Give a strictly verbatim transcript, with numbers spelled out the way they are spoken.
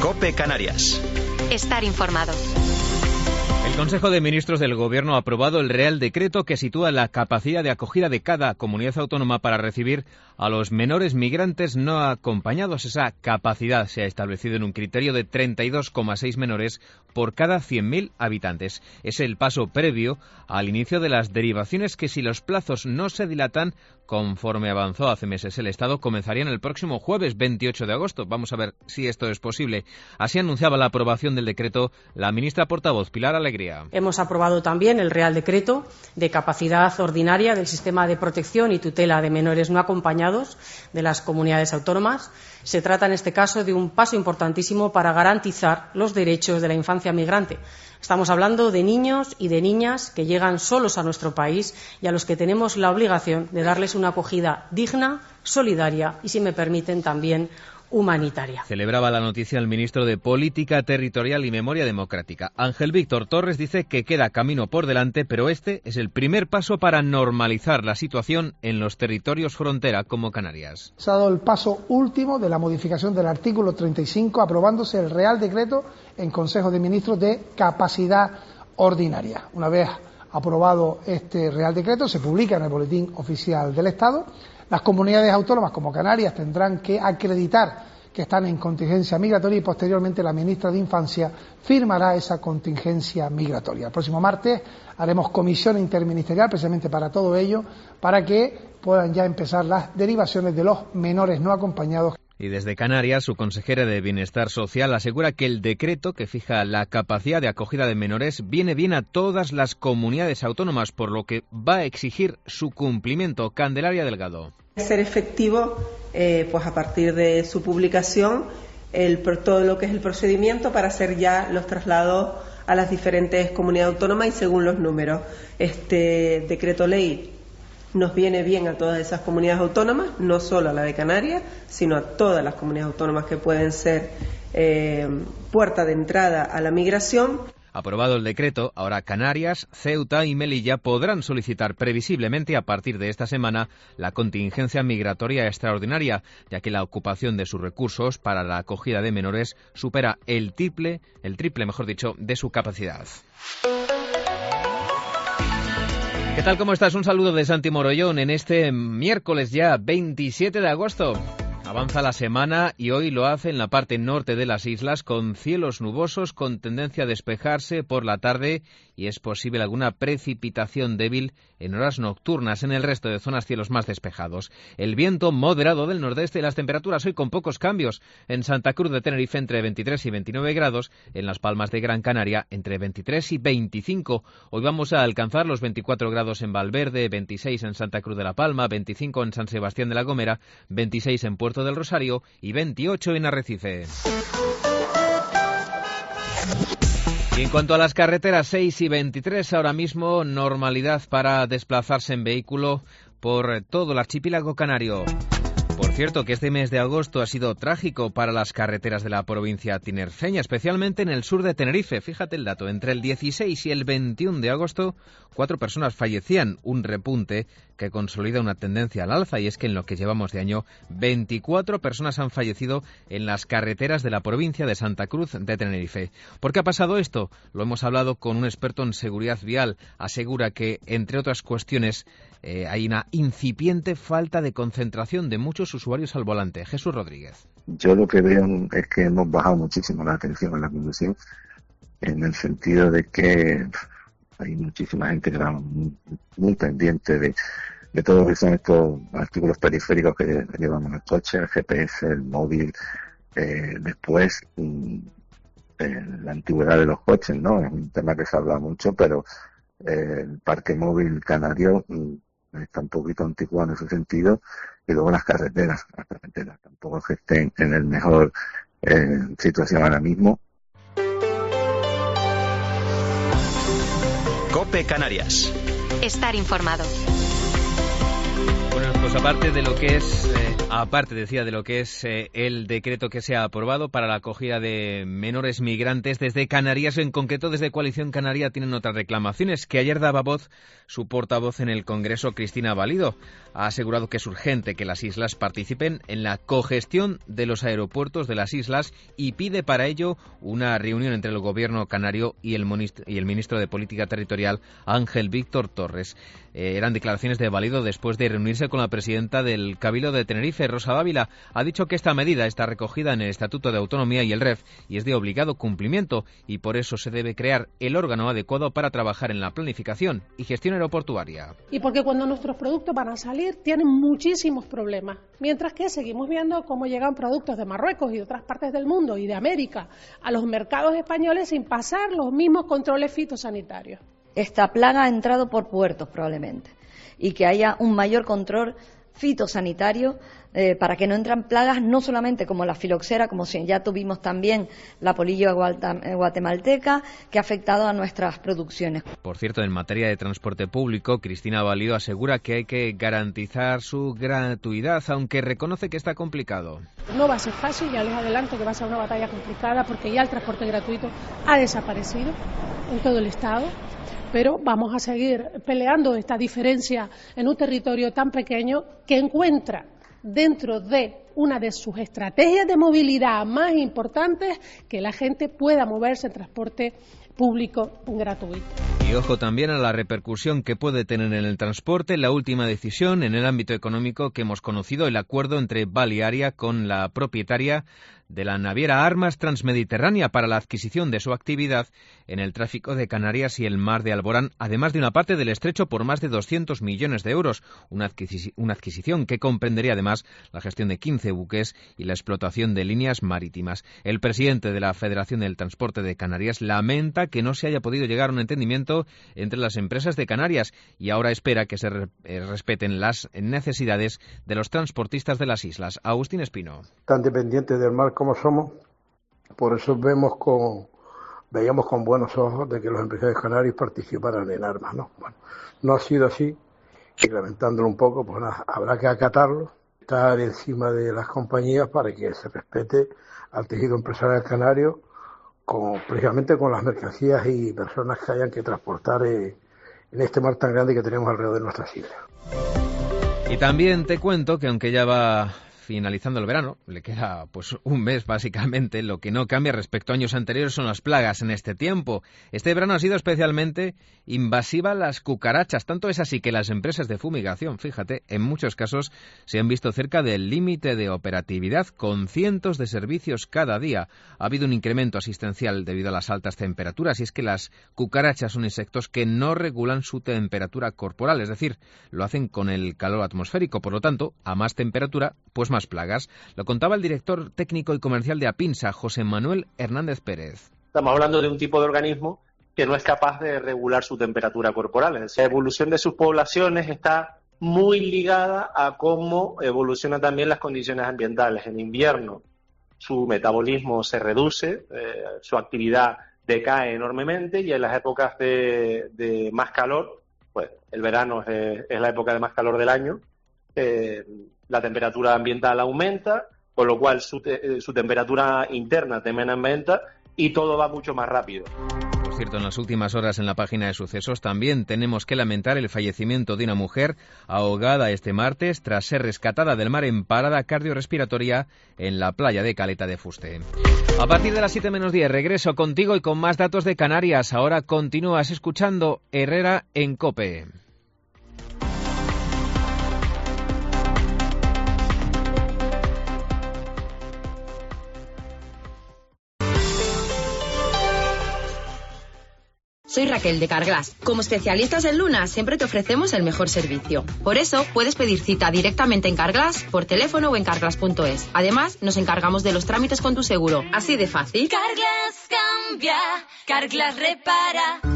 COPE Canarias. Estar informado. El Consejo de Ministros del Gobierno ha aprobado el Real Decreto que sitúa la capacidad de acogida de cada comunidad autónoma para recibir a los menores migrantes no acompañados. Esa capacidad se ha establecido en un criterio de treinta y dos coma seis menores por cada cien mil habitantes. Es el paso previo al inicio de las derivaciones que, si los plazos no se dilatan, conforme avanzó hace meses el Estado, comenzarían el próximo jueves veintiocho de agosto. Vamos a ver si esto es posible. Así anunciaba la aprobación del decreto la ministra portavoz, Pilar Alegría. Hemos aprobado también el Real Decreto de capacidad ordinaria del sistema de protección y tutela de menores no acompañados de las comunidades autónomas. Se trata en este caso de un paso importantísimo para garantizar los derechos de la infancia migrante. Estamos hablando de niños y de niñas que llegan solos a nuestro país y a los que tenemos la obligación de darles una acogida digna, solidaria y, si me permiten, también humanitaria. Celebraba la noticia el ministro de Política Territorial y Memoria Democrática. Ángel Víctor Torres dice que queda camino por delante, pero este es el primer paso para normalizar la situación en los territorios frontera como Canarias. Se ha dado el paso último de la modificación del artículo treinta y cinco, aprobándose el Real Decreto en Consejo de Ministros de capacidad ordinaria. Una vez aprobado este Real Decreto, se publica en el Boletín Oficial del Estado. Las comunidades autónomas como Canarias tendrán que acreditar que están en contingencia migratoria y posteriormente la ministra de Infancia firmará esa contingencia migratoria. El próximo martes haremos comisión interministerial precisamente para todo ello, para que puedan ya empezar las derivaciones de los menores no acompañados. Y desde Canarias, su consejera de Bienestar Social asegura que el decreto que fija la capacidad de acogida de menores viene bien a todas las comunidades autónomas, por lo que va a exigir su cumplimiento. Candelaria Delgado. Ser efectivo, eh, pues a partir de su publicación, el, todo lo que es el procedimiento para hacer ya los traslados a las diferentes comunidades autónomas y según los números. Este decreto ley nos viene bien a todas esas comunidades autónomas, no solo a la de Canarias, sino a todas las comunidades autónomas que pueden ser eh, puerta de entrada a la migración. Aprobado el decreto, ahora Canarias, Ceuta y Melilla podrán solicitar previsiblemente a partir de esta semana la contingencia migratoria extraordinaria, ya que la ocupación de sus recursos para la acogida de menores supera el triple, el triple, mejor dicho, de su capacidad. ¿Qué tal? ¿Cómo estás? Un saludo de Santi Morollón en este miércoles ya veintisiete de agosto. Avanza la semana y hoy lo hace en la parte norte de las islas con cielos nubosos con tendencia a despejarse por la tarde y es posible alguna precipitación débil en horas nocturnas. En el resto de zonas cielos más despejados. El viento moderado del nordeste y las temperaturas hoy con pocos cambios. En Santa Cruz de Tenerife entre veintitrés y veintinueve grados, en Las Palmas de Gran Canaria entre veintitrés y veinticinco. Hoy vamos a alcanzar los veinticuatro grados en Valverde, veintiséis en Santa Cruz de la Palma, veinticinco en San Sebastián de la Gomera, veintiséis en Puerto del Rosario y veintiocho en Arrecife. Y en cuanto a las carreteras, seis y veintitrés, ahora mismo normalidad para desplazarse en vehículo por todo el archipiélago canario. Por cierto, que este mes de agosto ha sido trágico para las carreteras de la provincia tinerfeña, especialmente en el sur de Tenerife. Fíjate el dato, entre el dieciséis y el veintiuno de agosto, cuatro personas fallecían, un repunte que consolida una tendencia al alza, y es que en lo que llevamos de año, veinticuatro personas han fallecido en las carreteras de la provincia de Santa Cruz de Tenerife. ¿Por qué ha pasado esto? Lo hemos hablado con un experto en seguridad vial. Asegura que, entre otras cuestiones, eh, hay una incipiente falta de concentración de muchos usuarios al volante. Jesús Rodríguez. Yo lo que veo es que hemos bajado muchísimo la atención en la conducción, en el sentido de que hay muchísima gente que va muy, muy pendiente de, de todo lo que son estos artículos periféricos que llevamos en el coche, el G P S, el móvil, eh, después eh, la antigüedad de los coches, ¿no? Es un tema que se habla mucho, pero eh, el parque móvil canario mm, está un poquito anticuado en ese sentido, y luego las carreteras, las carreteras tampoco que estén en el mejor eh, situación ahora mismo. COPE Canarias. Estar informado. Bueno, Pues aparte de lo que es, eh, aparte decía de lo que es eh, el decreto que se ha aprobado para la acogida de menores migrantes desde Canarias, en concreto desde Coalición Canaria, tienen otras reclamaciones que ayer daba voz su portavoz en el Congreso, Cristina Valido. Ha asegurado que es urgente que las islas participen en la cogestión de los aeropuertos de las islas y pide para ello una reunión entre el Gobierno canario y el, y el ministro de Política Territorial, Ángel Víctor Torres. Eh, eran declaraciones de Valido después de reunirse con la presidenta del Cabildo de Tenerife, Rosa Dávila. Ha dicho que esta medida está recogida en el Estatuto de Autonomía y el R E F y es de obligado cumplimiento y por eso se debe crear el órgano adecuado para trabajar en la planificación y gestión aeroportuaria. Y porque cuando nuestros productos van a salir tienen muchísimos problemas, mientras que seguimos viendo cómo llegan productos de Marruecos y de otras partes del mundo y de América a los mercados españoles sin pasar los mismos controles fitosanitarios. Esta plaga ha entrado por puertos probablemente y que haya un mayor control fitosanitario eh, para que no entran plagas no solamente como la filoxera, como si ya tuvimos también la polillo guatemalteca, que ha afectado a nuestras producciones. Por cierto, en materia de transporte público, Cristina Valido asegura que hay que garantizar su gratuidad, aunque reconoce que está complicado. No va a ser fácil, ya les adelanto que va a ser una batalla complicada porque ya el transporte gratuito ha desaparecido en todo el Estado. Pero vamos a seguir peleando esta diferencia en un territorio tan pequeño que encuentra dentro de una de sus estrategias de movilidad más importantes que la gente pueda moverse en transporte público gratuito. Y ojo también a la repercusión que puede tener en el transporte la última decisión en el ámbito económico que hemos conocido, el acuerdo entre Balearia con la propietaria de la naviera Armas Transmediterránea para la adquisición de su actividad en el tráfico de Canarias y el mar de Alborán, además de una parte del estrecho por más de doscientos millones de euros, una, adquisi- una adquisición que comprendería además la gestión de quince buques y la explotación de líneas marítimas. El presidente de la Federación del Transporte de Canarias lamenta que no se haya podido llegar a un entendimiento entre las empresas de Canarias y ahora espera que se re- eh, respeten las necesidades de los transportistas de las islas. Agustín Espino. Tan dependientes del mar como somos, por eso vemos con, veíamos con buenos ojos de que los empresarios canarios participaran en Armas, ¿no? Bueno, no ha sido así, y lamentándolo un poco, pues nada, habrá que acatarlo, estar encima de las compañías para que se respete al tejido empresarial canario, con, precisamente con las mercancías y personas que hayan que transportar eh, en este mar tan grande que tenemos alrededor de nuestras islas. Y también te cuento que aunque ya va finalizando el verano, le queda pues un mes básicamente, lo que no cambia respecto a años anteriores son las plagas en este tiempo. Este verano ha sido especialmente invasiva las cucarachas, tanto es así que las empresas de fumigación, fíjate, en muchos casos se han visto cerca del límite de operatividad con cientos de servicios cada día. Ha habido un incremento asistencial debido a las altas temperaturas y es que las cucarachas son insectos que no regulan su temperatura corporal, es decir, lo hacen con el calor atmosférico, por lo tanto, a más temperatura, pues más más plagas. Lo contaba el director técnico y comercial de APINSA, José Manuel Hernández Pérez. Estamos hablando de un tipo de organismo que no es capaz de regular su temperatura corporal. La evolución de sus poblaciones está muy ligada a cómo evolucionan también las condiciones ambientales. En invierno su metabolismo se reduce, eh, su actividad decae enormemente y en las épocas de, de más calor, pues el verano es, es la época de más calor del año, eh, la temperatura ambiental aumenta, con lo cual su, te, su temperatura interna también aumenta y todo va mucho más rápido. Por cierto, en las últimas horas en la página de sucesos también tenemos que lamentar el fallecimiento de una mujer ahogada este martes tras ser rescatada del mar en parada cardiorrespiratoria en la playa de Caleta de Fuste. A partir de las siete menos diez regreso contigo y con más datos de Canarias. Ahora continúas escuchando Herrera en COPE. Soy Raquel de Carglass. Como especialistas en Luna, siempre te ofrecemos el mejor servicio. Por eso, puedes pedir cita directamente en Carglass, por teléfono o en carglass punto es. Además, nos encargamos de los trámites con tu seguro. Así de fácil. Carglass cambia, Carglass repara.